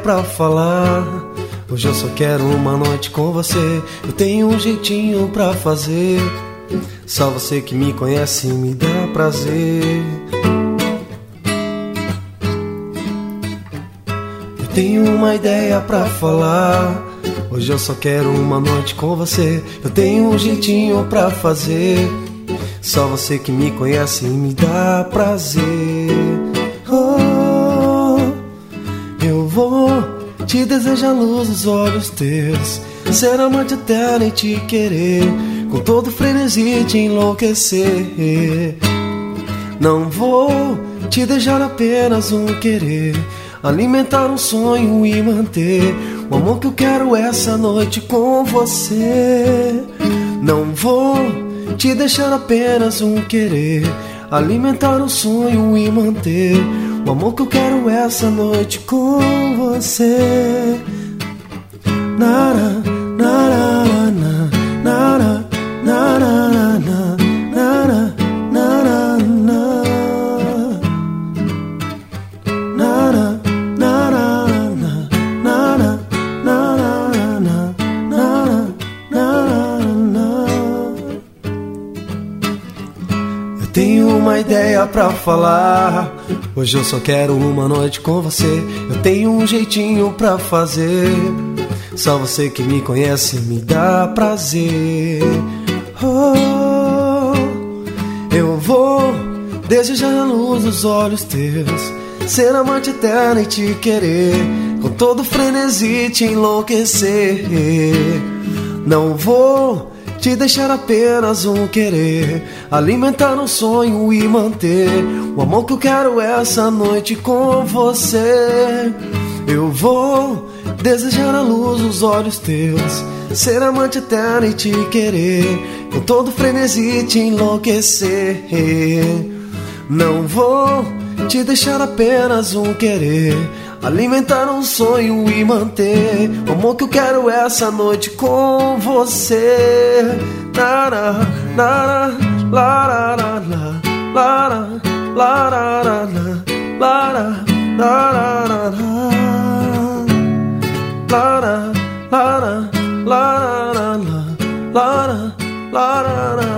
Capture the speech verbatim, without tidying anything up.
pra falar. Hoje eu só quero uma noite com você. Eu tenho um jeitinho pra fazer. Só você que me conhece me dá prazer. Eu tenho uma ideia pra falar. Hoje eu só quero uma noite com você. Eu tenho um jeitinho pra fazer. Só você que me conhece me dá prazer. Oh, eu vou te desejar luz nos olhos teus, ser amante eterno e te querer, com todo frenesi te enlouquecer. Não vou te deixar apenas um querer, alimentar um sonho e manter o amor que eu quero essa noite com você. Não vou te deixar apenas um querer, alimentar um sonho e manter o amor que eu quero essa noite com você. Nara, nara, nara, nara, nara, nara, nara, nara, nara, nara, eu tenho uma ideia pra falar. Hoje eu só quero uma noite com você. Eu tenho um jeitinho pra fazer. Só você que me conhece me dá prazer. Oh, eu vou desejar a luz dos olhos teus, ser amante eterno e te querer, com todo frenesi te enlouquecer. Não vou te deixar apenas um querer, alimentar um sonho e manter o amor que eu quero essa noite com você. Eu vou desejar a luz nos olhos teus, ser amante eterno e te querer, com todo frenesi te enlouquecer. Não vou te deixar apenas um querer, alimentar um sonho e manter o amor que eu quero essa noite com você. Lara, lara, lara, lara, lara, lara, lara, lara, lara, lara, lara, lara, lara, lara.